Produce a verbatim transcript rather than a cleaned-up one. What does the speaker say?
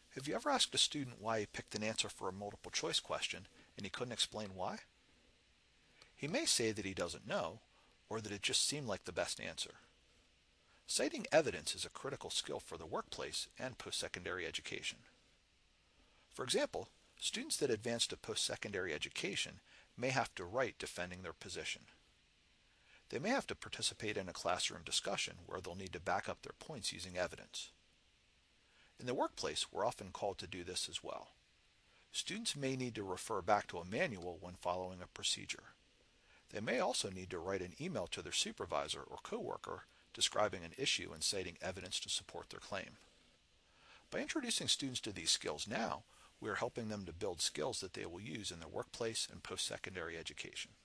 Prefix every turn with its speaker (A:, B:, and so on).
A: Have you ever asked a student why he picked an answer for a multiple choice question and he couldn't explain why? He may say that he doesn't know, or that it just seemed like the best answer. Citing evidence is a critical skill for the workplace and post-secondary education. For example, students that advance to post-secondary education may have to write defending their position. They may have to participate in a classroom discussion where they'll need to back up their points using evidence. In the workplace, we're often called to do this as well. Students may need to refer back to a manual when following a procedure. They may also need to write an email to their supervisor or coworker describing an issue and citing evidence to support their claim. By introducing students to these skills now, we are helping them to build skills that they will use in their workplace and post-secondary education.